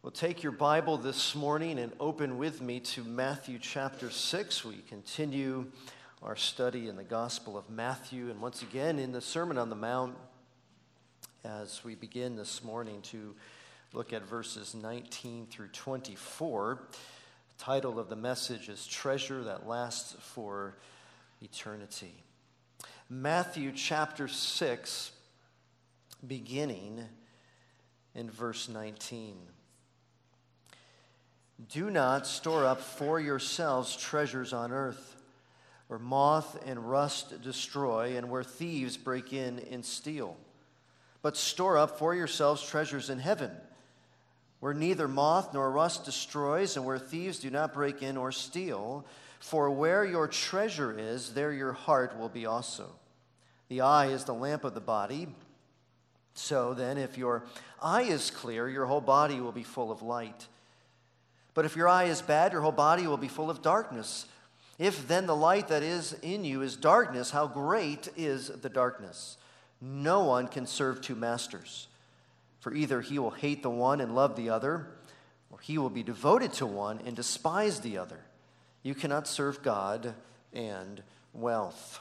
Well, take your Bible this morning and open with me to Matthew chapter 6. We continue our study in the Gospel of Matthew, and once again in the Sermon on the Mount, as we begin this morning to look at verses 19 through 24. The title of the message is Treasure That Lasts for Eternity. Matthew chapter 6, beginning in verse 19. Do not store up for yourselves treasures on earth, where moth and rust destroy, and where thieves break in and steal. But store up for yourselves treasures in heaven, where neither moth nor rust destroys, and where thieves do not break in or steal. For where your treasure is, there your heart will be also. The eye is the lamp of the body. So then, if your eye is clear, your whole body will be full of light. But if your eye is bad, your whole body will be full of darkness. If then the light that is in you is darkness, how great is the darkness? No one can serve two masters, for either he will hate the one and love the other, or he will be devoted to one and despise the other. You cannot serve God and wealth.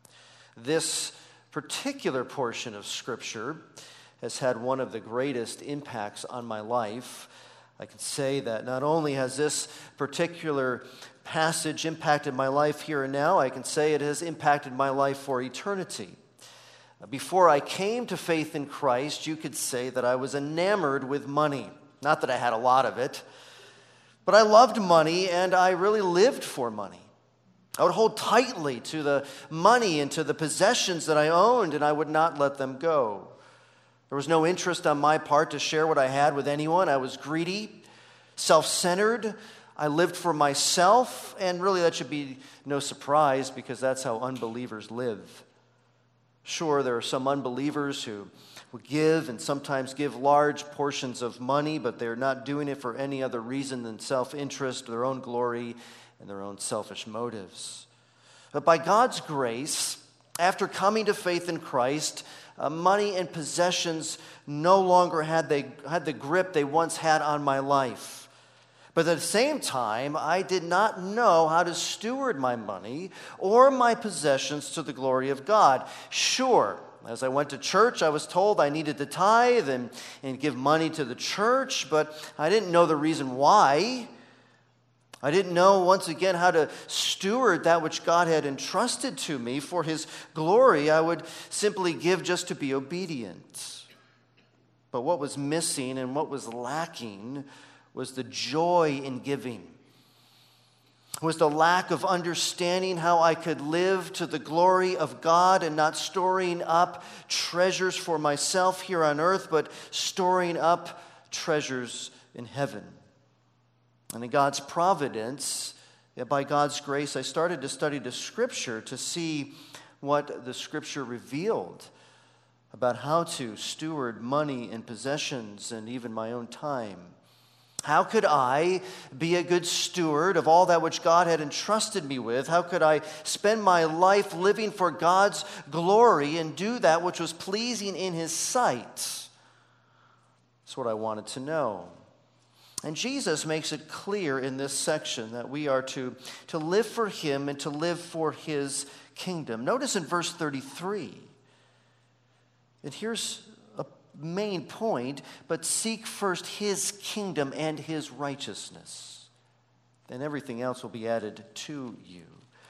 This particular portion of Scripture has had one of the greatest impacts on my life. I can say that not only has this particular passage impacted my life here and now, I can say it has impacted my life for eternity. Before I came to faith in Christ, you could say that I was enamored with money. Not that I had a lot of it, but I loved money and I really lived for money. I would hold tightly to the money and to the possessions that I owned, and I would not let them go. There was no interest on my part to share what I had with anyone. I was greedy, self-centered. I lived for myself, and really that should be no surprise because that's how unbelievers live. Sure, there are some unbelievers who give and sometimes give large portions of money, but they're not doing it for any other reason than self-interest, their own glory, and their own selfish motives. But by God's grace, after coming to faith in Christ, money and possessions no longer had the grip they once had on my life. But at the same time, I did not know how to steward my money or my possessions to the glory of God. Sure, as I went to church, I was told I needed to tithe and give money to the church, but I didn't know the reason why. I didn't know, once again, how to steward that which God had entrusted to me for His glory. I would simply give just to be obedient. But what was missing and what was lacking was the joy in giving. It was the lack of understanding how I could live to the glory of God and not storing up treasures for myself here on earth, but storing up treasures in heaven. And in God's providence, by God's grace, I started to study the Scripture to see what the Scripture revealed about how to steward money and possessions and even my own time. How could I be a good steward of all that which God had entrusted me with? How could I spend my life living for God's glory and do that which was pleasing in His sight? That's what I wanted to know. And Jesus makes it clear in this section that we are to live for Him and to live for His kingdom. Notice in verse 33, and here's a main point, but seek first His kingdom and His righteousness. Then everything else will be added to you.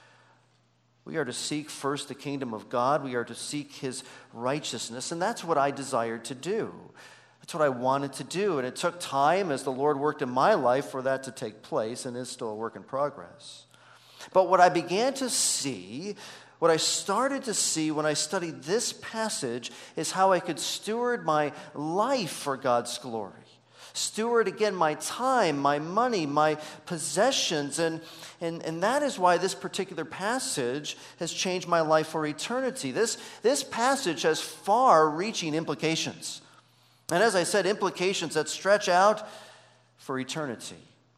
We are to seek first the kingdom of God. We are to seek His righteousness, and that's what I desired to do. That's what I wanted to do, and it took time as the Lord worked in my life for that to take place, and is still a work in progress. But what I began to see, what I started to see when I studied this passage is how I could steward my life for God's glory. Steward again my time, my money, my possessions, and that is why this particular passage has changed my life for eternity. This passage has far-reaching implications. And as I said, implications that stretch out for eternity.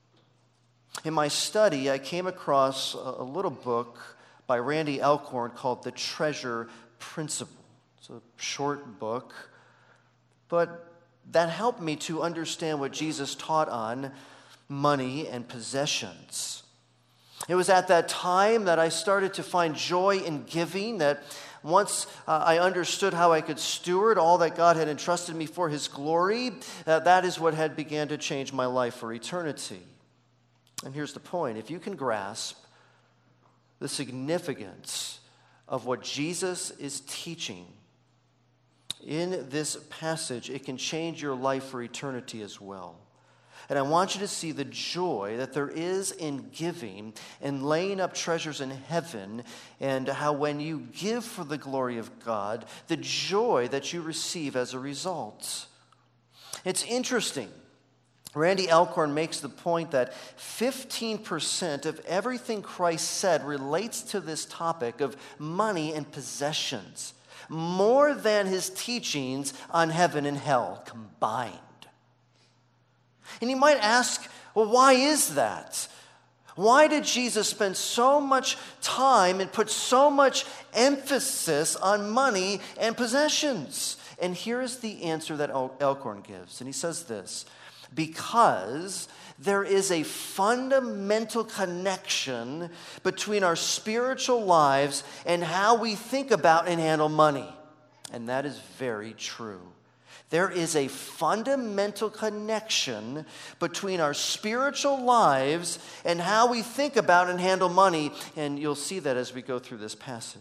In my study, I came across a little book by Randy Alcorn called The Treasure Principle. It's a short book, but that helped me to understand what Jesus taught on money and possessions. It was at that time that I started to find joy in giving, that once I understood how I could steward all that God had entrusted me for His glory, that is what had began to change my life for eternity. And here's the point. If you can grasp the significance of what Jesus is teaching in this passage, it can change your life for eternity as well. And I want you to see the joy that there is in giving and laying up treasures in heaven, and how when you give for the glory of God, the joy that you receive as a result. It's interesting. Randy Alcorn makes the point that 15% of everything Christ said relates to this topic of money and possessions, more than his teachings on heaven and hell combined. And you might ask, well, why is that? Why did Jesus spend so much time and put so much emphasis on money and possessions? And here is the answer that Alcorn gives. And he says this: because there is a fundamental connection between our spiritual lives and how we think about and handle money. And that is very true. There is a fundamental connection between our spiritual lives and how we think about and handle money. And you'll see that as we go through this passage.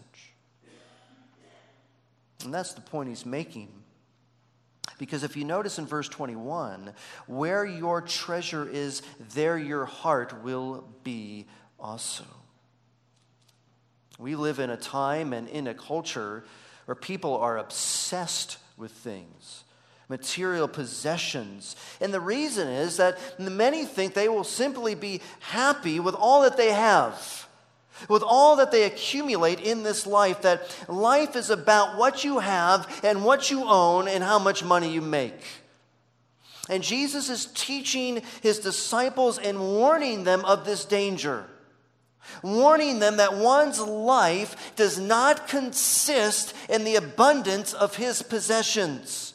And that's the point he's making. Because if you notice in verse 21, where your treasure is, there your heart will be also. We live in a time and in a culture where people are obsessed with things, material possessions. And the reason is that many think they will simply be happy with all that they have, with all that they accumulate in this life, that life is about what you have and what you own and how much money you make. And Jesus is teaching his disciples and warning them of this danger, warning them that one's life does not consist in the abundance of his possessions.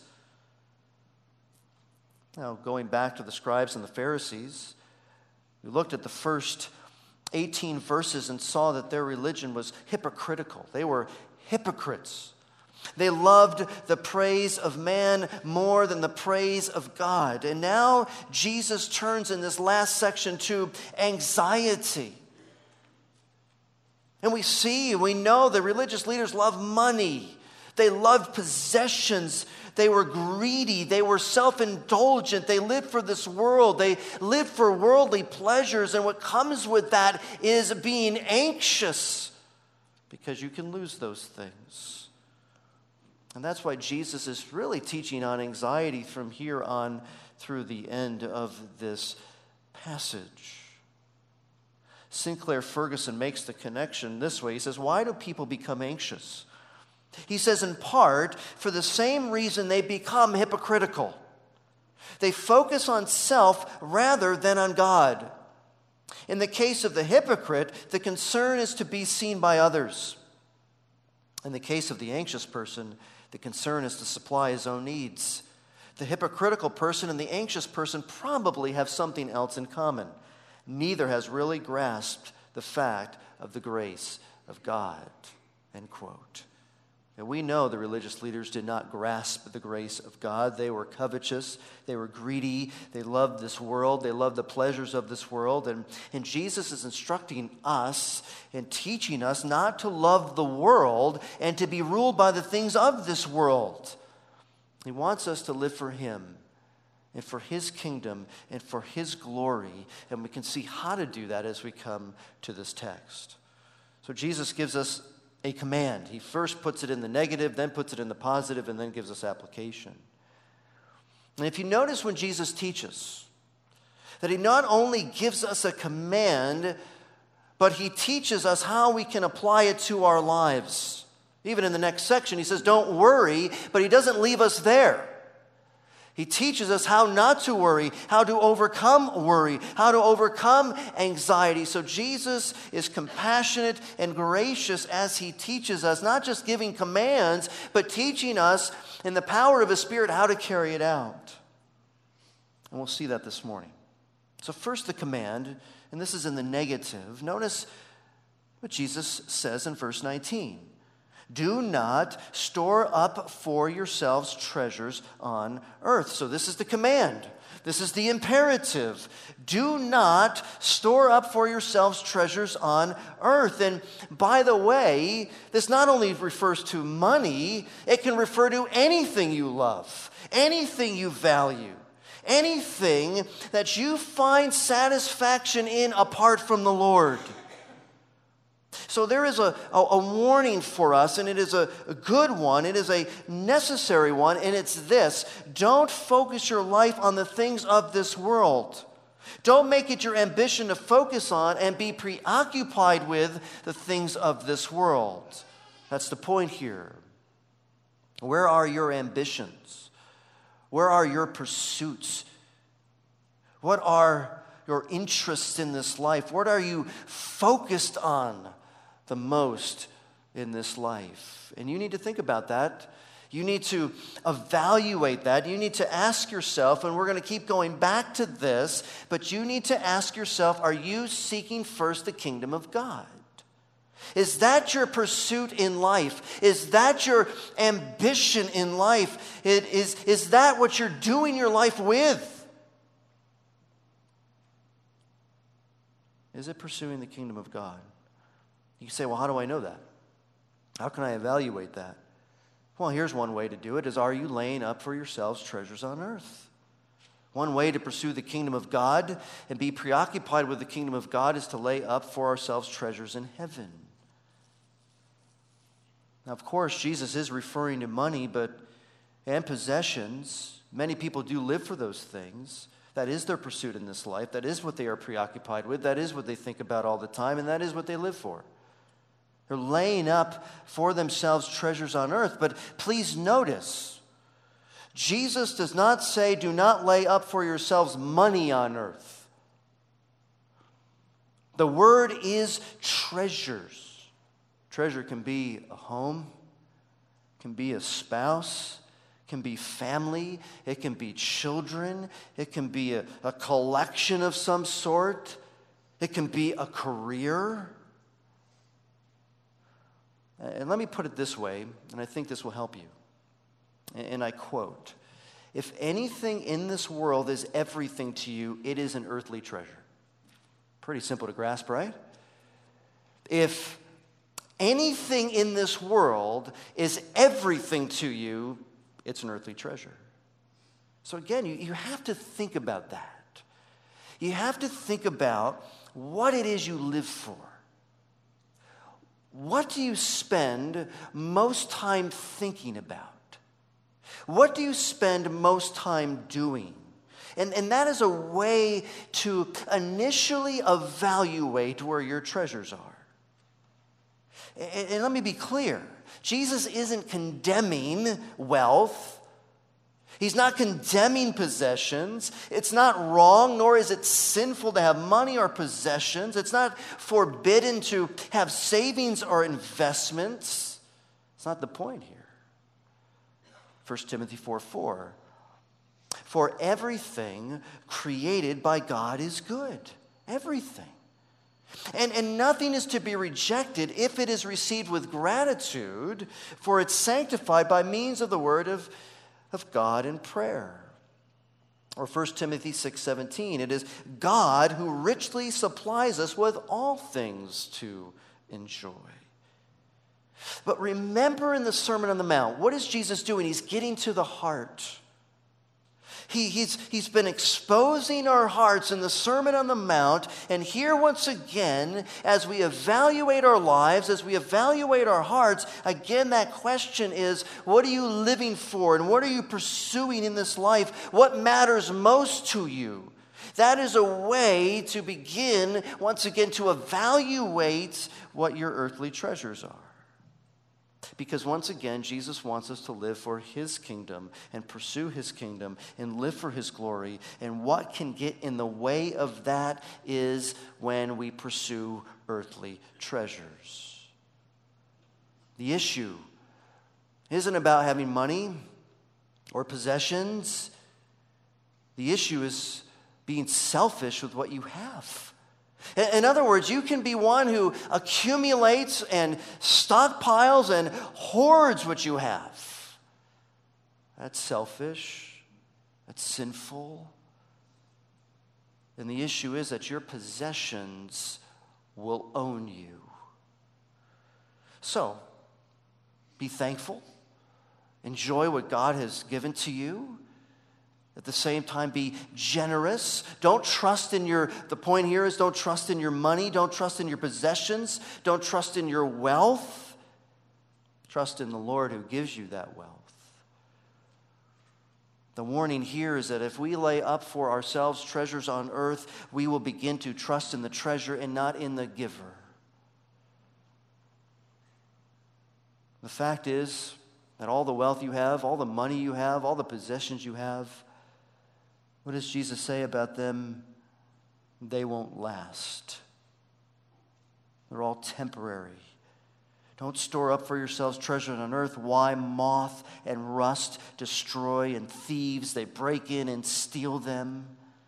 Now, going back to the scribes and the Pharisees, we looked at the first 18 verses and saw that their religion was hypocritical. They were hypocrites. They loved the praise of man more than the praise of God. And now Jesus turns in this last section to anxiety. And we know the religious leaders love money. They loved possessions. They were greedy. They were self-indulgent. They lived for this world. They lived for worldly pleasures. And what comes with that is being anxious, because you can lose those things. And that's why Jesus is really teaching on anxiety from here on through the end of this passage. Sinclair Ferguson makes the connection this way. He says, why do people become anxious? He says, in part, for the same reason they become hypocritical. They focus on self rather than on God. In the case of the hypocrite, the concern is to be seen by others. In the case of the anxious person, the concern is to supply his own needs. The hypocritical person and the anxious person probably have something else in common. Neither has really grasped the fact of the grace of God. End quote. And we know the religious leaders did not grasp the grace of God. They were covetous. They were greedy. They loved this world. They loved the pleasures of this world. And Jesus is instructing us and teaching us not to love the world and to be ruled by the things of this world. He wants us to live for him and for his kingdom and for his glory. And we can see how to do that as we come to this text. So Jesus gives us a command. He first puts it in the negative, then puts it in the positive, and then gives us application. And if you notice when Jesus teaches, that he not only gives us a command, but he teaches us how we can apply it to our lives. Even in the next section, he says, don't worry, but he doesn't leave us there. He teaches us how not to worry, how to overcome worry, how to overcome anxiety. So Jesus is compassionate and gracious as he teaches us, not just giving commands, but teaching us in the power of his Spirit how to carry it out. And we'll see that this morning. So first the command, and this is in the negative. Notice what Jesus says in verse 19. Do not store up for yourselves treasures on earth. So this is the command. This is the imperative. Do not store up for yourselves treasures on earth. And by the way, this not only refers to money, it can refer to anything you love, anything you value, anything that you find satisfaction in apart from the Lord. So there is a warning for us, and it is a good one. It is a necessary one, and it's this. Don't focus your life on the things of this world. Don't make it your ambition to focus on and be preoccupied with the things of this world. That's the point here. Where are your ambitions? Where are your pursuits? What are your interests in this life? What are you focused on the most in this life? And you need to think about that. You need to evaluate that. You need to ask yourself, and we're going to keep going back to this, but you need to ask yourself, are you seeking first the kingdom of God? Is that your pursuit in life? Is that your ambition in life? Is that what you're doing your life with? Is it pursuing the kingdom of God? You say, well, how do I know that? How can I evaluate that? Well, here's one way to do it, is are you laying up for yourselves treasures on earth? One way to pursue the kingdom of God and be preoccupied with the kingdom of God is to lay up for ourselves treasures in heaven. Now, of course, Jesus is referring to money and possessions. Many people do live for those things. That is their pursuit in this life. That is what they are preoccupied with. That is what they think about all the time, and that is what they live for. They're laying up for themselves treasures on earth. But please notice, Jesus does not say, do not lay up for yourselves money on earth. The word is treasures. Treasure can be a home, can be a spouse, can be family, it can be children, it can be a collection of some sort, it can be a career. And let me put it this way, and I think this will help you. And I quote, if anything in this world is everything to you, it is an earthly treasure. Pretty simple to grasp, right? If anything in this world is everything to you, it's an earthly treasure. So again, you have to think about that. You have to think about what it is you live for. What do you spend most time thinking about? What do you spend most time doing? And that is a way to initially evaluate where your treasures are. And let me be clear. Jesus isn't condemning wealth. He's not condemning possessions. It's not wrong, nor is it sinful to have money or possessions. It's not forbidden to have savings or investments. It's not the point here. 1 Timothy 4:4. For everything created by God is good. Everything. And nothing is to be rejected if it is received with gratitude, for it's sanctified by means of the word of God in prayer. Or 1 Timothy 6:17, it is God who richly supplies us with all things to enjoy. But remember in the Sermon on the Mount, what is Jesus doing? He's getting to the heart. He's been exposing our hearts in the Sermon on the Mount. And here once again, as we evaluate our lives, as we evaluate our hearts, again that question is, what are you living for? And what are you pursuing in this life? What matters most to you? That is a way to begin, once again, to evaluate what your earthly treasures are. Because once again, Jesus wants us to live for his kingdom and pursue his kingdom and live for his glory. And what can get in the way of that is when we pursue earthly treasures. The issue isn't about having money or possessions. The issue is being selfish with what you have. In other words, you can be one who accumulates and stockpiles and hoards what you have. That's selfish. That's sinful. And the issue is that your possessions will own you. So, be thankful. Enjoy what God has given to you. At the same time, be generous. Don't trust in the point here is don't trust in your money. Don't trust in your possessions. Don't trust in your wealth. Trust in the Lord who gives you that wealth. The warning here is that if we lay up for ourselves treasures on earth, we will begin to trust in the treasure and not in the giver. The fact is that all the wealth you have, all the money you have, all the possessions you have, what does Jesus say about them? They won't last. They're all temporary. Don't store up for yourselves treasures on earth. Why? Moth and rust destroy, and thieves, they break in and steal them.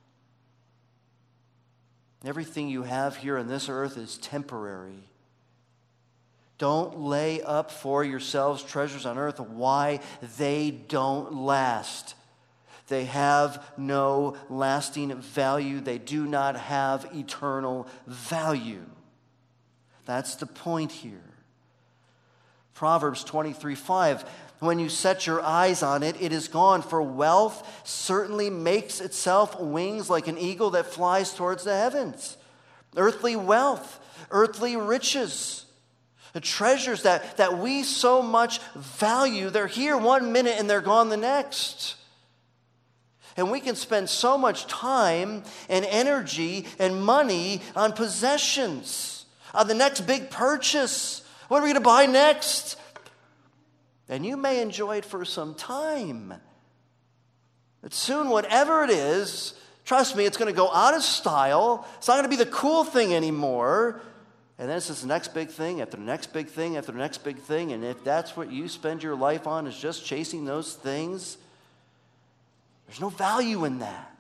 Everything you have here on this earth is temporary. Don't lay up for yourselves treasures on earth. Why? They don't last. They have no lasting value. They do not have eternal value. That's the point here. Proverbs 23:5, when you set your eyes on it, it is gone. For wealth certainly makes itself wings like an eagle that flies towards the heavens. Earthly wealth, earthly riches, the treasures that we so much value, they're here one minute and they're gone the next. And we can spend so much time and energy and money on possessions, on the next big purchase. What are we going to buy next? And you may enjoy it for some time. But soon, whatever it is, trust me, it's going to go out of style. It's not going to be the cool thing anymore. And then it's just the next big thing after the next big thing after the next big thing. And if that's what you spend your life on, is just chasing those things, there's no value in that.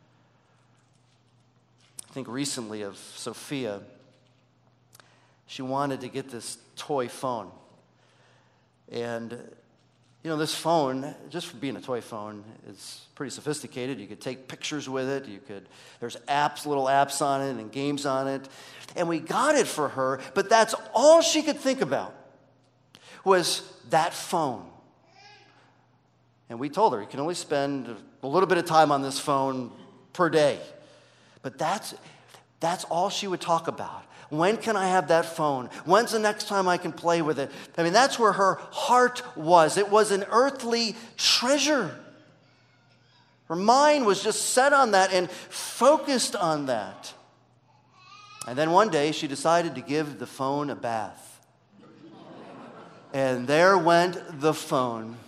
I think recently of Sophia. She wanted to get this toy phone. And, you know, this phone, just for being a toy phone, is pretty sophisticated. You could take pictures with it. There's apps, little apps on it and games on it. And we got it for her, but that's all she could think about was that phone. And we told her, you can only spend a little bit of time on this phone per day. But that's all she would talk about. When can I have that phone? When's the next time I can play with it? I mean, that's where her heart was. It was an earthly treasure. Her mind was just set on that and focused on that. And then one day she decided to give the phone a bath. And there went the phone.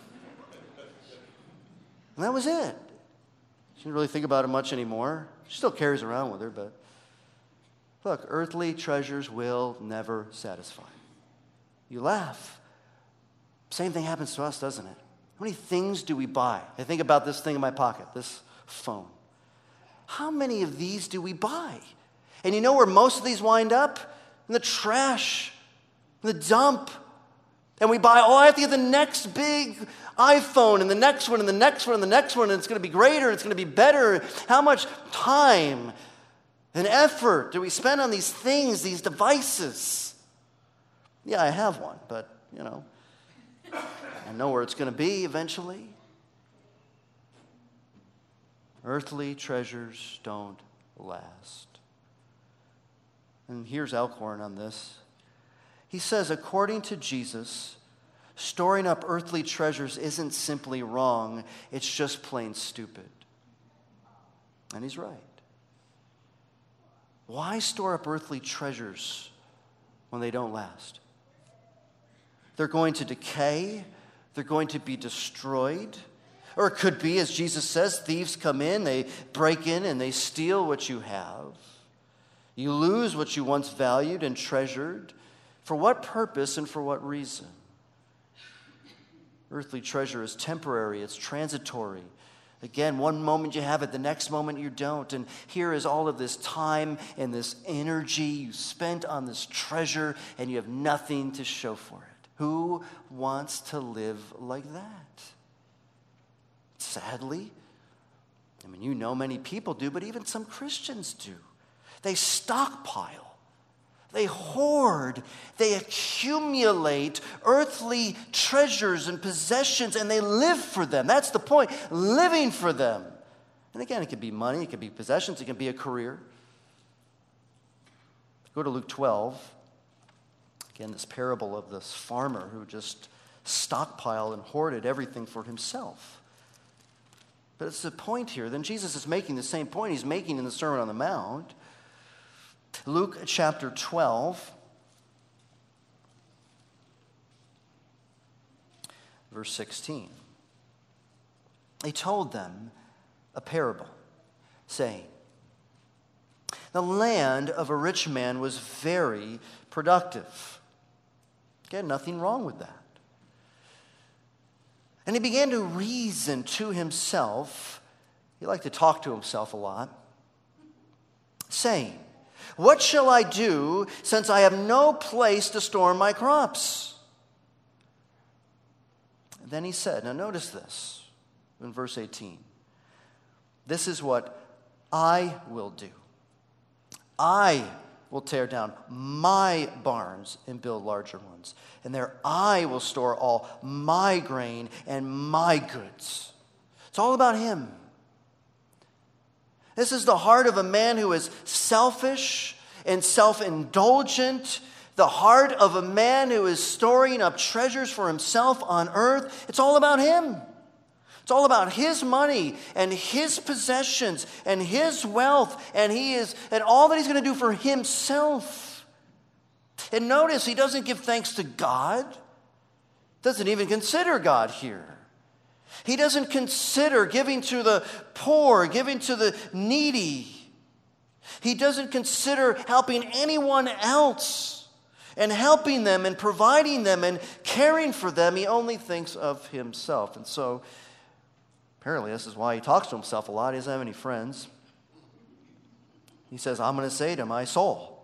And that was it. She didn't really think about it much anymore. She still carries around with her, but look, earthly treasures will never satisfy. You laugh. Same thing happens to us, doesn't it? How many things do we buy? I think about this thing in my pocket, this phone. How many of these do we buy? And you know where most of these wind up? In the trash, in the dump. And we buy, I have to get the next big iPhone and the next one and the next one and the next one, and it's going to be greater and it's going to be better. How much time and effort do we spend on these things, these devices? Yeah, I have one, but, I know where it's going to be eventually. Earthly treasures don't last. And here's Elkhorn on this. He says, according to Jesus, storing up earthly treasures isn't simply wrong, it's just plain stupid. And he's right. Why store up earthly treasures when they don't last? They're going to decay. They're going to be destroyed. Or it could be, as Jesus says, thieves come in, they break in, and they steal what you have. You lose what you once valued and treasured. For what purpose and for what reason? Earthly treasure is temporary, it's transitory. Again, one moment you have it, the next moment you don't. And here is all of this time and this energy you spent on this treasure, and you have nothing to show for it. Who wants to live like that? Sadly, you know many people do, but even some Christians do. They stockpile. They hoard, they accumulate earthly treasures and possessions, and they live for them. That's the point, living for them. And again, it could be money, it could be possessions, it can be a career. Go to Luke 12. Again, this parable of this farmer who just stockpiled and hoarded everything for himself. But it's the point here. Then Jesus is making the same point he's making in the Sermon on the Mount. Luke chapter 12, verse 16. He told them a parable, saying, the land of a rich man was very productive. Again, nothing wrong with that. And he began to reason to himself. He liked to talk to himself a lot, saying, what shall I do since I have no place to store my crops? And then he said, now notice this in verse 18. This is what I will do. I will tear down my barns and build larger ones. And there I will store all my grain and my goods. It's all about him. This is the heart of a man who is selfish and self-indulgent, the heart of a man who is storing up treasures for himself on earth. It's all about him. It's all about his money and his possessions and his wealth and all that he's going to do for himself. And notice he doesn't give thanks to God. Doesn't even consider God here. He doesn't consider giving to the poor, giving to the needy. He doesn't consider helping anyone else and helping them and providing them and caring for them. He only thinks of himself. And so, apparently, this is why he talks to himself a lot. He doesn't have any friends. He says, I'm going to say to my soul,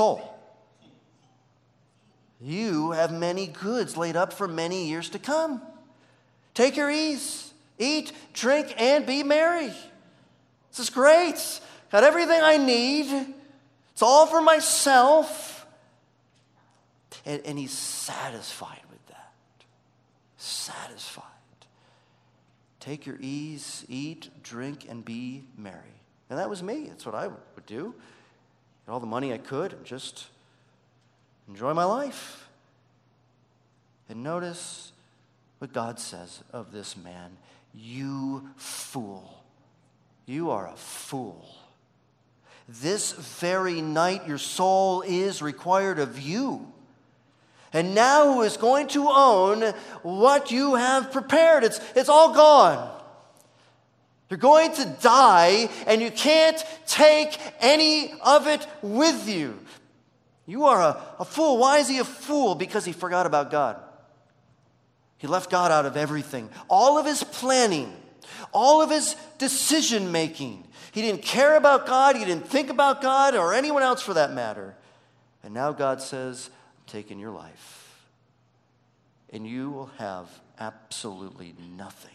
you have many goods laid up for many years to come. Take your ease, eat, drink, and be merry. This is great. Got everything I need. It's all for myself. And he's satisfied with that. Satisfied. Take your ease, eat, drink, and be merry. And that was me. That's what I would do. Get all the money I could and just enjoy my life. And notice what God says of this man. You fool. You are a fool. This very night your soul is required of you. And now who is going to own what you have prepared? It's all gone. You're going to die, and you can't take any of it with you. You are a fool. Why is he a fool? Because he forgot about God. He left God out of everything. All of his planning, all of his decision making. He didn't care about God. He didn't think about God or anyone else for that matter. And now God says, I'm taking your life. And you will have absolutely nothing.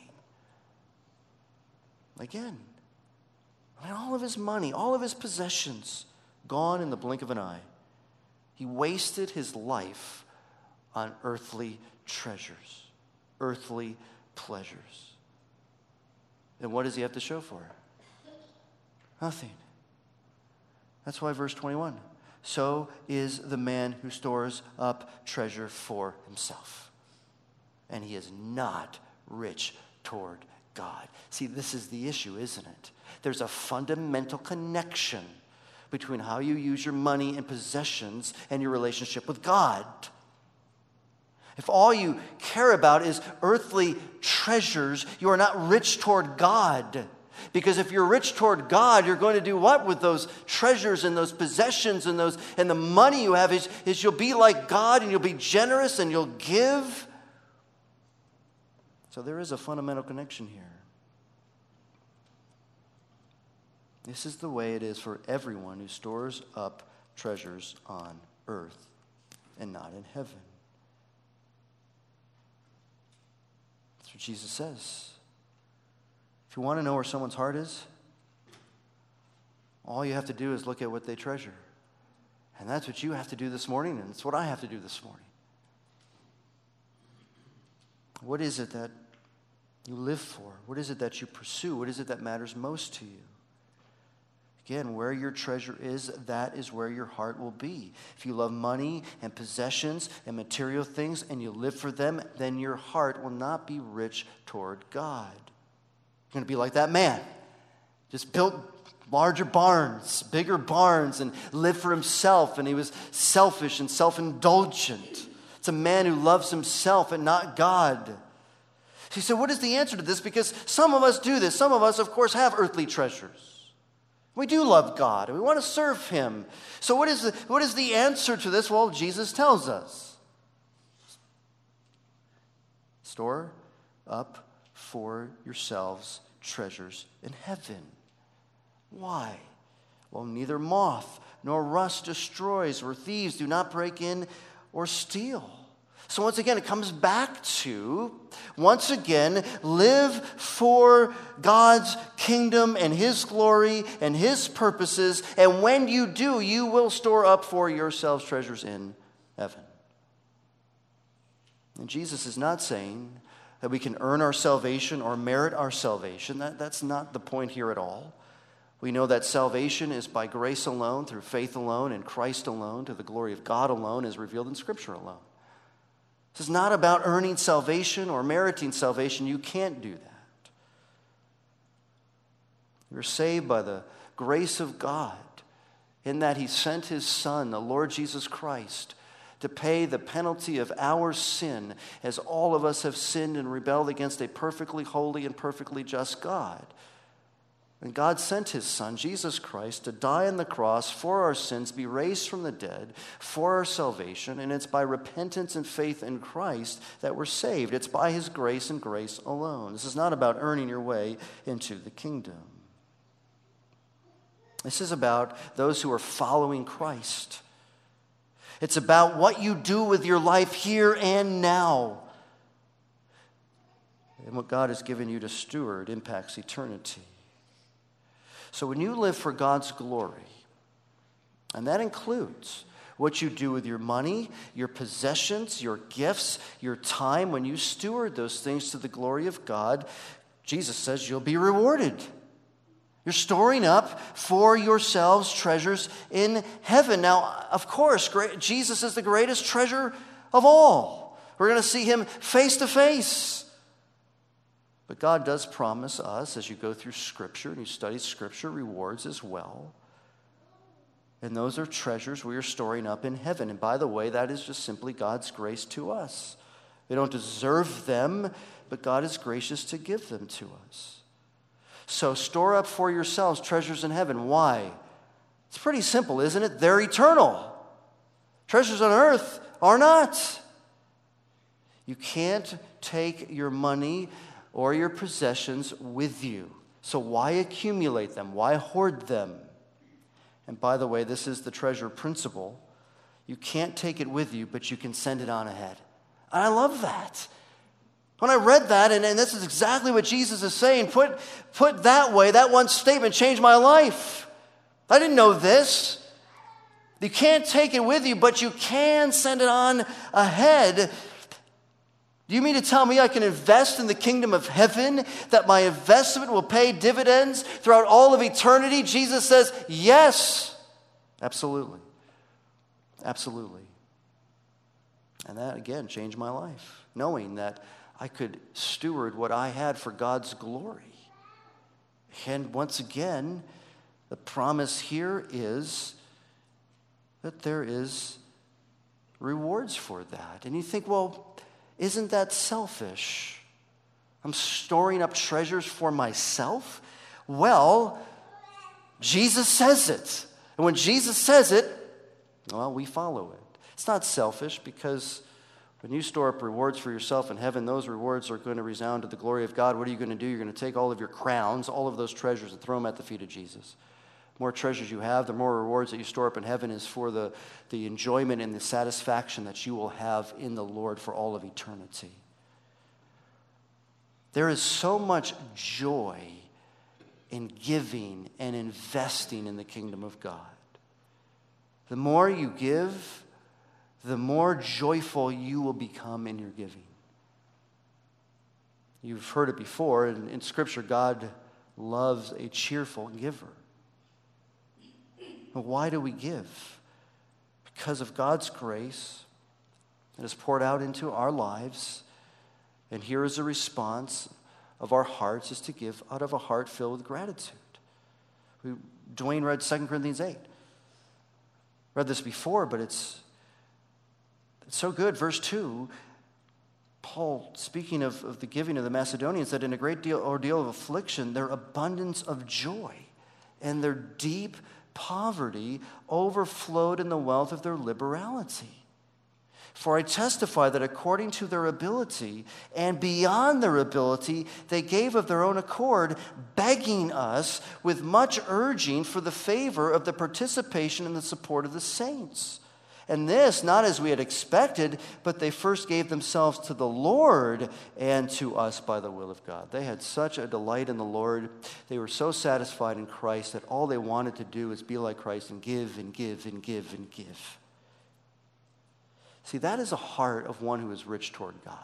Again, all of his money, all of his possessions, gone in the blink of an eye. He wasted his life on earthly treasures, earthly pleasures. And what does he have to show for it? Nothing. That's why verse 21, so is the man who stores up treasure for himself, and he is not rich toward God. See, this is the issue, isn't it? There's a fundamental connection between how you use your money and possessions and your relationship with God. If all you care about is earthly treasures, you are not rich toward God. Because if you're rich toward God, you're going to do what with those treasures and those possessions and the money you have is you'll be like God and you'll be generous and you'll give. So there is a fundamental connection here. This is the way it is for everyone who stores up treasures on earth and not in heaven. That's what Jesus says. If you want to know where someone's heart is, all you have to do is look at what they treasure. And that's what you have to do this morning, and it's what I have to do this morning. What is it that you live for? What is it that you pursue? What is it that matters most to you? Again, where your treasure is, that is where your heart will be. If you love money and possessions and material things and you live for them, then your heart will not be rich toward God. You're going to be like that man. Just built larger barns, bigger barns, and lived for himself, and he was selfish and self-indulgent. It's a man who loves himself and not God. He said, what is the answer to this? Because some of us do this. Some of us, of course, have earthly treasures. We do love God, and we want to serve him. So what is the answer to this? Well, Jesus tells us. Store up for yourselves treasures in heaven. Why? Well, neither moth nor rust destroys, where thieves do not break in or steal. So once again, it comes back to, once again, live for God's kingdom and his glory and his purposes. And when you do, you will store up for yourselves treasures in heaven. And Jesus is not saying that we can earn our salvation or merit our salvation. That's not the point here at all. We know that salvation is by grace alone, through faith alone, in Christ alone, to the glory of God alone, as revealed in Scripture alone. This is not about earning salvation or meriting salvation. You can't do that. You're saved by the grace of God, in that he sent his Son, the Lord Jesus Christ, to pay the penalty of our sin, as all of us have sinned and rebelled against a perfectly holy and perfectly just God. And God sent his Son, Jesus Christ, to die on the cross for our sins, be raised from the dead for our salvation. And it's by repentance and faith in Christ that we're saved. It's by his grace and grace alone. This is not about earning your way into the kingdom. This is about those who are following Christ. It's about what you do with your life here and now. And what God has given you to steward impacts eternity. So when you live for God's glory, and that includes what you do with your money, your possessions, your gifts, your time, when you steward those things to the glory of God, Jesus says you'll be rewarded. You're storing up for yourselves treasures in heaven. Now, of course, Jesus is the greatest treasure of all. We're going to see him face to face. But God does promise us, as you go through Scripture and you study Scripture, rewards as well. And those are treasures we are storing up in heaven. And by the way, that is just simply God's grace to us. We don't deserve them, but God is gracious to give them to us. So store up for yourselves treasures in heaven. Why? It's pretty simple, isn't it? They're eternal. Treasures on earth are not. You can't take your money or your possessions with you. So why accumulate them? Why hoard them? And by the way, this is the treasure principle. You can't take it with you, but you can send it on ahead. And I love that. When I read that, and this is exactly what Jesus is saying, put that way, that one statement changed my life. I didn't know this. You can't take it with you, but you can send it on ahead. Do you mean to tell me I can invest in the kingdom of heaven, that my investment will pay dividends throughout all of eternity? Jesus says, yes, absolutely. Absolutely. And that, again, changed my life, knowing that I could steward what I had for God's glory. And once again, the promise here is that there is rewards for that. And you think, well, isn't that selfish? I'm storing up treasures for myself? Well, Jesus says it. And when Jesus says it, well, we follow it. It's not selfish because When you store up rewards for yourself in heaven, those rewards are going to resound to the glory of God. What are you going to do? You're going to take all of your crowns, all of those treasures, and throw them at the feet of Jesus. The more treasures you have, the more rewards that you store up in heaven is for the enjoyment and the satisfaction that you will have in the Lord for all of eternity. There is so much joy in giving and investing in the kingdom of God. The more you give, the more joyful you will become in your giving. You've heard it before. In Scripture, God loves a cheerful giver. But why do we give? Because of God's grace that is poured out into our lives. And here is a response of our hearts, is to give out of a heart filled with gratitude. Dwayne read 2 Corinthians 8. Read this before, but it's so good. Verse 2, Paul, speaking of the giving of the Macedonians, that in a great ordeal of affliction, their abundance of joy and their deep poverty overflowed in the wealth of their liberality. For I testify that according to their ability and beyond their ability, they gave of their own accord, begging us with much urging for the favor of the participation in the support of the saints. And this, not as we had expected, but they first gave themselves to the Lord and to us by the will of God. They had such a delight in the Lord. They were so satisfied in Christ that all they wanted to do is be like Christ and give and give and give and give. See, that is a heart of one who is rich toward God.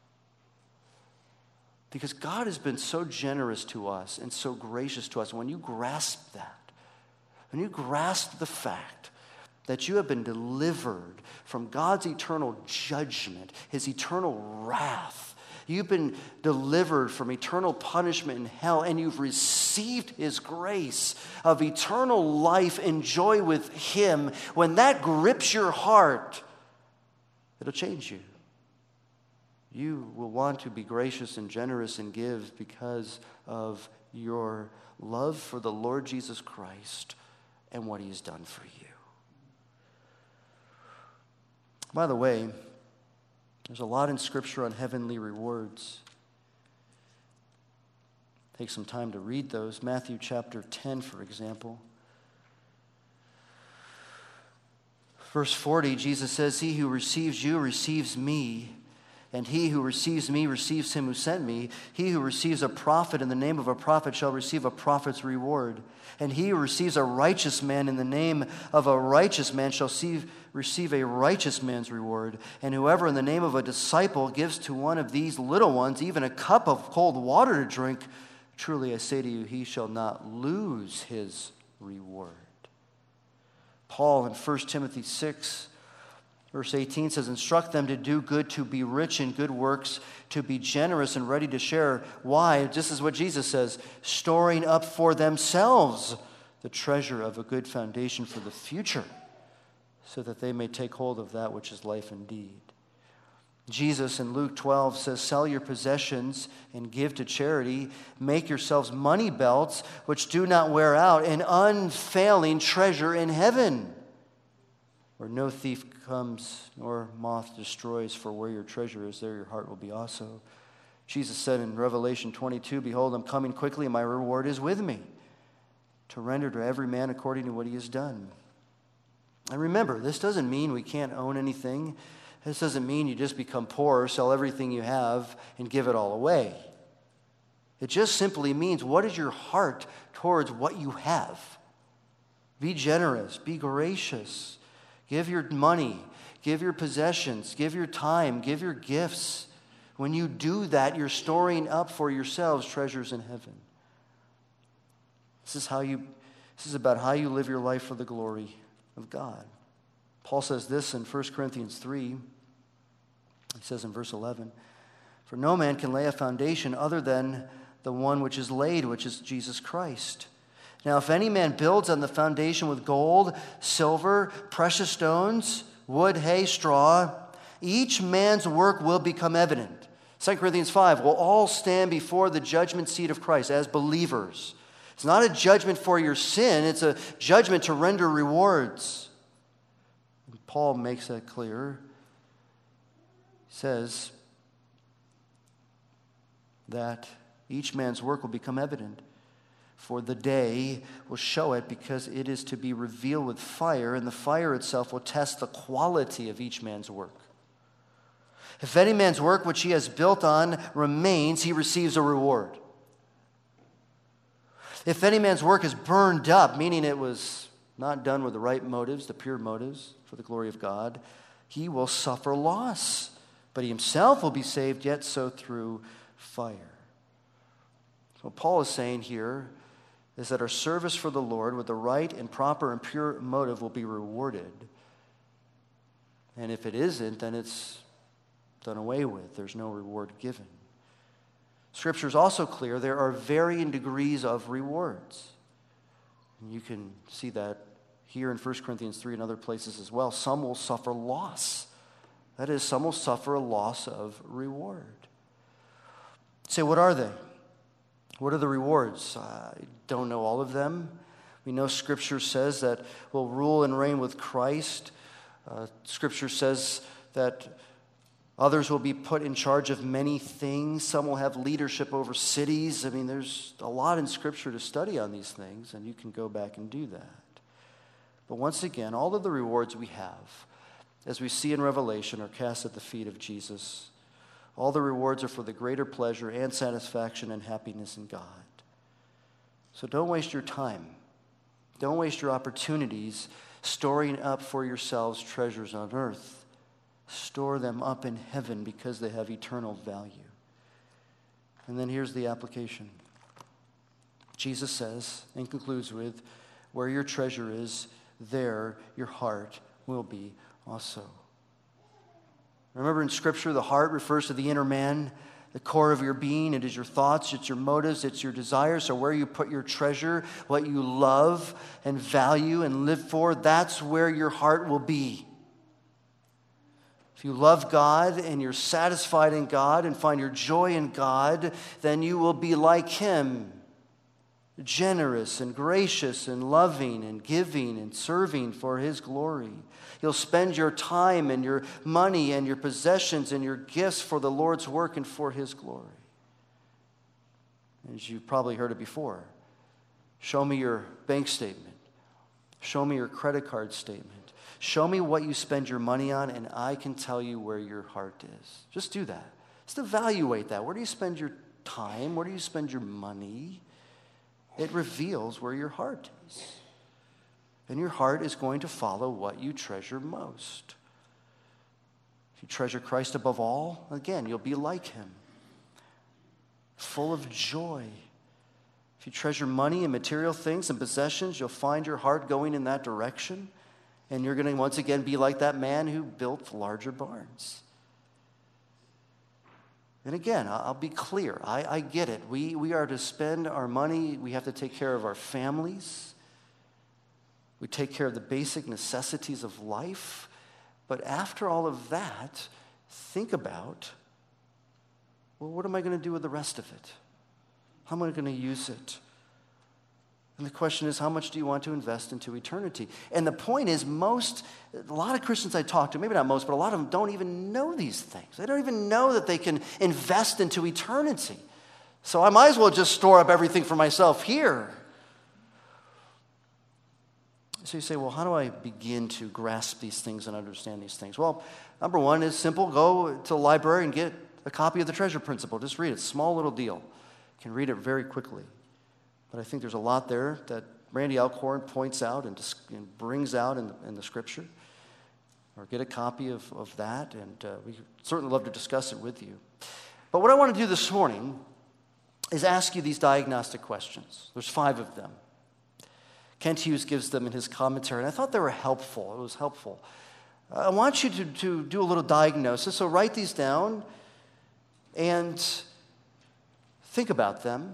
Because God has been so generous to us and so gracious to us. When you grasp that, when you grasp the fact that you have been delivered from God's eternal judgment, his eternal wrath, you've been delivered from eternal punishment in hell, and you've received his grace of eternal life and joy with him, when that grips your heart, it'll change you. You will want to be gracious and generous and give because of your love for the Lord Jesus Christ and what he has done for you. By the way, there's a lot in Scripture on heavenly rewards. Take some time to read those. Matthew chapter 10, for example. Verse 40, Jesus says, "He who receives you receives me, and he who receives me receives him who sent me. He who receives a prophet in the name of a prophet shall receive a prophet's reward. And he who receives a righteous man in the name of a righteous man shall receive a righteous man's reward. And whoever in the name of a disciple gives to one of these little ones even a cup of cold water to drink, truly I say to you, he shall not lose his reward." Paul in 1 Timothy 6, verse 18 says, "Instruct them to do good, to be rich in good works, to be generous and ready to share." Why? This is what Jesus says, "Storing up for themselves the treasure of a good foundation for the future, so that they may take hold of that which is life indeed." Jesus in Luke 12 says, "Sell your possessions and give to charity. Make yourselves money belts which do not wear out, an unfailing treasure in heaven, where no thief comes nor moth destroys, for where your treasure is, there your heart will be also." Jesus said in Revelation 22, "Behold, I'm coming quickly, and my reward is with me, to render to every man according to what he has done." And remember, this doesn't mean we can't own anything. This doesn't mean you just become poor, sell everything you have, and give it all away. It just simply means, what is your heart towards what you have? Be generous, be gracious. Give your money, give your possessions, give your time, give your gifts. When you do that, you're storing up for yourselves treasures in heaven. This is about how you live your life for the glory of God. Paul says this in 1 Corinthians 3. He says in verse 11, "For no man can lay a foundation other than the one which is laid, which is Jesus Christ. Now if any man builds on the foundation with gold, silver, precious stones, wood, hay, straw, each man's work will become evident." 2 Corinthians 5, "We'll all stand before the judgment seat of Christ as believers." It's not a judgment for your sin, it's a judgment to render rewards. Paul makes that clear. He says that each man's work will become evident, for the day will show it, because it is to be revealed with fire, and the fire itself will test the quality of each man's work. If any man's work which he has built on remains, he receives a reward. If any man's work is burned up, meaning it was not done with the right motives, the pure motives for the glory of God, he will suffer loss, but he himself will be saved, yet so through fire. So what Paul is saying here is that our service for the Lord with the right and proper and pure motive will be rewarded. And if it isn't, then it's done away with. There's no reward given. Scripture is also clear. There are varying degrees of rewards. And you can see that here in 1 Corinthians 3 and other places as well. Some will suffer loss. That is, some will suffer a loss of reward. Say, what are they? What are the rewards? I don't know all of them. We know Scripture says that we'll rule and reign with Christ. Scripture says that others will be put in charge of many things. Some will have leadership over cities. I mean, there's a lot in Scripture to study on these things, and you can go back and do that. But once again, all of the rewards we have, as we see in Revelation, are cast at the feet of Jesus. All the rewards are for the greater pleasure and satisfaction and happiness in God. So don't waste your time. Don't waste your opportunities storing up for yourselves treasures on earth. Store them up in heaven, because they have eternal value. And then here's the application. Jesus says and concludes with, where your treasure is, there your heart will be also. Remember, in Scripture, the heart refers to the inner man, the core of your being. It is your thoughts, it's your motives, it's your desires. So where you put your treasure, what you love and value and live for, that's where your heart will be. If you love God and you're satisfied in God and find your joy in God, then you will be like Him, generous and gracious and loving and giving and serving for His glory. You'll spend your time and your money and your possessions and your gifts for the Lord's work and for His glory. As you've probably heard it before, show me your bank statement. Show me your credit card statement. Show me what you spend your money on, and I can tell you where your heart is. Just do that. Just evaluate that. Where do you spend your time? Where do you spend your money? It reveals where your heart is. And your heart is going to follow what you treasure most. If you treasure Christ above all, again, you'll be like Him, full of joy. If you treasure money and material things and possessions, you'll find your heart going in that direction. And you're going to once again be like that man who built larger barns. And again, I'll be clear. I get it. We are to spend our money. We have to take care of our families. We take care of the basic necessities of life. But after all of that, think about, well, what am I going to do with the rest of it? How am I going to use it? And the question is, how much do you want to invest into eternity? And the point is, a lot of Christians I talk to, maybe not most, but a lot of them don't even know these things. They don't even know that they can invest into eternity. So I might as well just store up everything for myself here. So you say, well, how do I begin to grasp these things and understand these things? Well, number one is simple. Go to the library and get a copy of the Treasure Principle. Just read it. Small little deal. You can read it very quickly. But I think there's a lot there that Randy Alcorn points out and brings out in the Scripture. Or get a copy of that, and we certainly love to discuss it with you. But what I want to do this morning is ask you these diagnostic questions. There's 5 of them. Kent Hughes gives them in his commentary, and I thought they were helpful. It was helpful. I want you to do a little diagnosis, so write these down and think about them.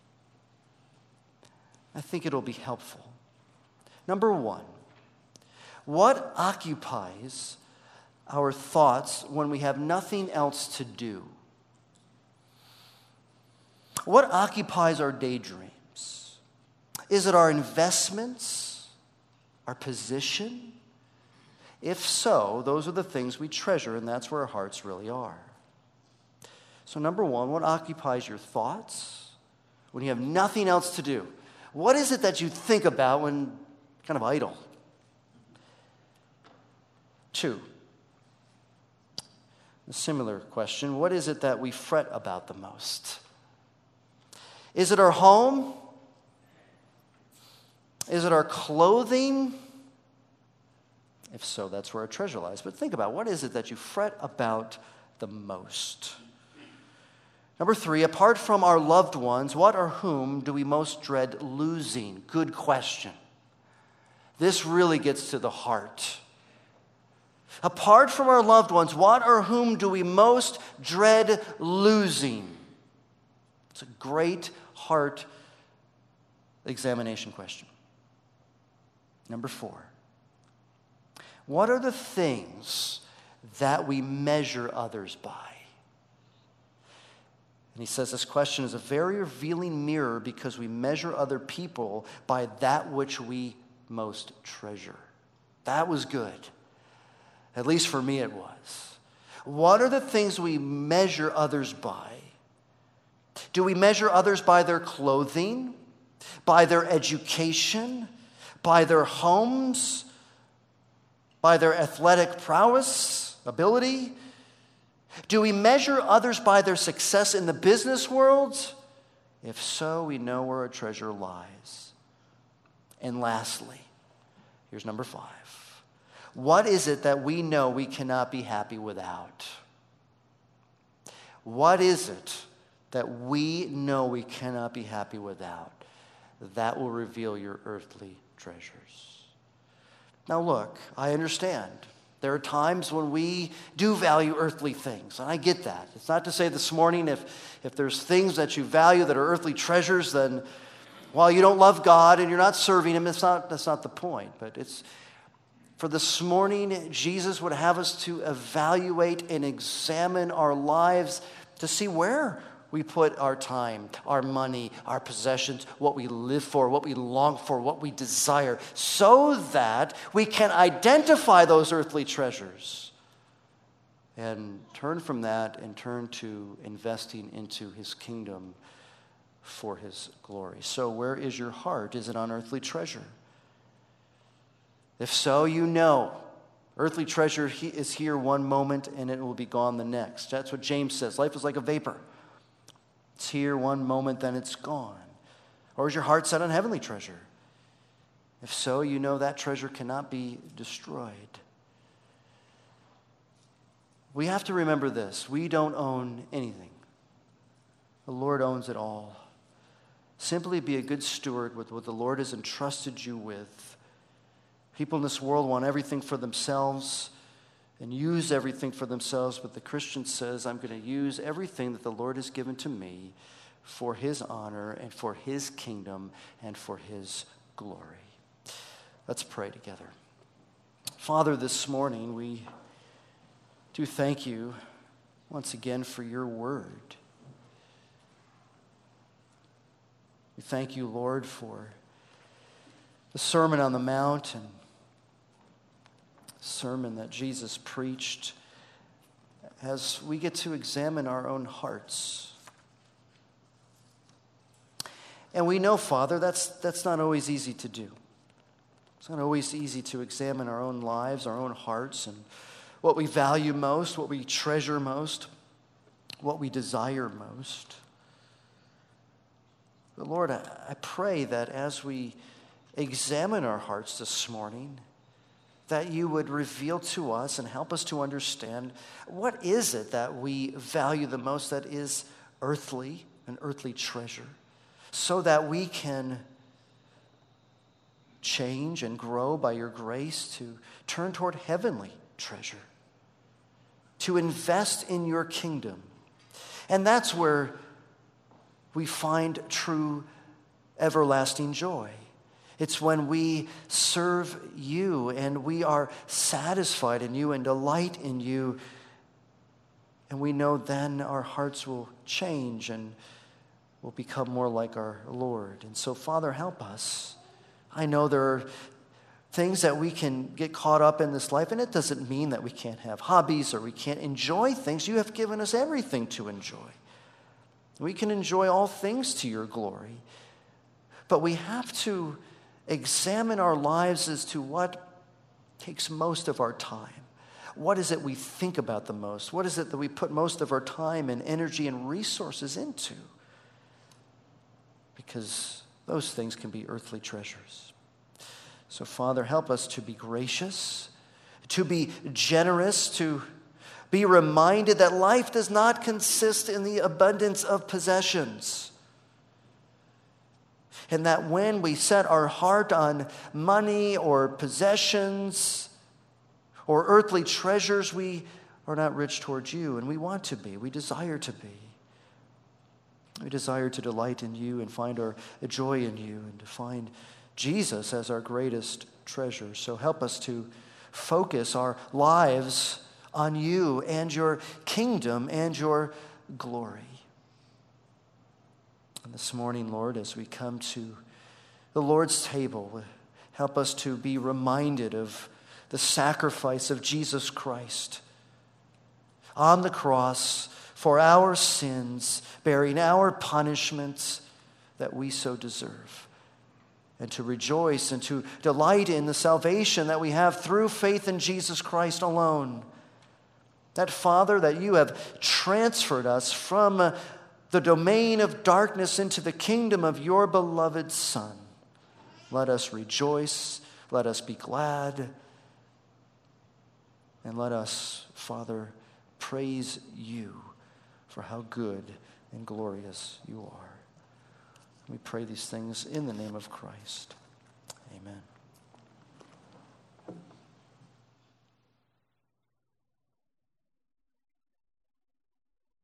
I think it'll be helpful. Number 1, what occupies our thoughts when we have nothing else to do? What occupies our daydreams? Is it our investments, our position? If so, those are the things we treasure, and that's where our hearts really are. So number one, what occupies your thoughts when you have nothing else to do? What is it that you think about when kind of idle? 2, a similar question, what is it that we fret about the most? Is it our home? Is it our clothing? If so, that's where our treasure lies. But think about, what is it that you fret about the most? Number 3, apart from our loved ones, what or whom do we most dread losing? Good question. This really gets to the heart. Apart from our loved ones, what or whom do we most dread losing? It's a great heart examination question. Number 4, what are the things that we measure others by? And he says this question is a very revealing mirror because we measure other people by that which we most treasure. That was good. At least for me it was. What are the things we measure others by? Do we measure others by their clothing, by their education, by their homes, by their athletic prowess, ability? Do we measure others by their success in the business world? If so, we know where our treasure lies. And lastly, here's number 5. What is it that we know we cannot be happy without? What is it that we know we cannot be happy without? That will reveal your earthly treasures. Now look, I understand. There are times when we do value earthly things, and I get that. It's not to say this morning if there's things that you value that are earthly treasures, then while you don't love God and you're not serving Him, that's not the point. But it's for this morning, Jesus would have us to evaluate and examine our lives to see where we put our time, our money, our possessions, what we live for, what we long for, what we desire, so that we can identify those earthly treasures and turn from that and turn to investing into His kingdom for His glory. So where is your heart? Is it on earthly treasure? If so, you know, earthly treasure is here one moment and it will be gone the next. That's what James says. Life is like a vapor. It's here one moment, then it's gone. Or is your heart set on heavenly treasure? If so, you know that treasure cannot be destroyed. We have to remember this. We don't own anything. The Lord owns it all. Simply be a good steward with what the Lord has entrusted you with. People in this world want everything for themselves and use everything for themselves, but the Christian says, I'm going to use everything that the Lord has given to me for His honor and for His kingdom and for His glory. Let's pray together. Father, this morning we do thank you once again for your word. We thank you, Lord, for the Sermon on the Mount and sermon that Jesus preached as we get to examine our own hearts. And we know, Father, that's not always easy to do. It's not always easy to examine our own lives, our own hearts, and what we value most, what we treasure most, what we desire most. But Lord, I pray that as we examine our hearts this morning, that you would reveal to us and help us to understand what is it that we value the most that is earthly, an earthly treasure, so that we can change and grow by your grace to turn toward heavenly treasure, to invest in your kingdom. And that's where we find true everlasting joy. It's when we serve you and we are satisfied in you and delight in you. And we know then our hearts will change and will become more like our Lord. And so, Father, help us. I know there are things that we can get caught up in this life. And it doesn't mean that we can't have hobbies or we can't enjoy things. You have given us everything to enjoy. We can enjoy all things to your glory. But we have to examine our lives as to what takes most of our time. What is it we think about the most? What is it that we put most of our time and energy and resources into? Because those things can be earthly treasures. So, Father, help us to be gracious, to be generous, to be reminded that life does not consist in the abundance of possessions. And that when we set our heart on money or possessions or earthly treasures, we are not rich towards you, and we want to be. We desire to be. We desire to delight in you and find our joy in you and to find Jesus as our greatest treasure. So help us to focus our lives on you and your kingdom and your glory. And this morning, Lord, as we come to the Lord's table, help us to be reminded of the sacrifice of Jesus Christ on the cross for our sins, bearing our punishments that we so deserve. And to rejoice and to delight in the salvation that we have through faith in Jesus Christ alone. That, Father, that you have transferred us from the domain of darkness into the kingdom of your beloved Son. Let us rejoice, let us be glad, and let us, Father, praise you for how good and glorious you are. We pray these things in the name of Christ. Amen.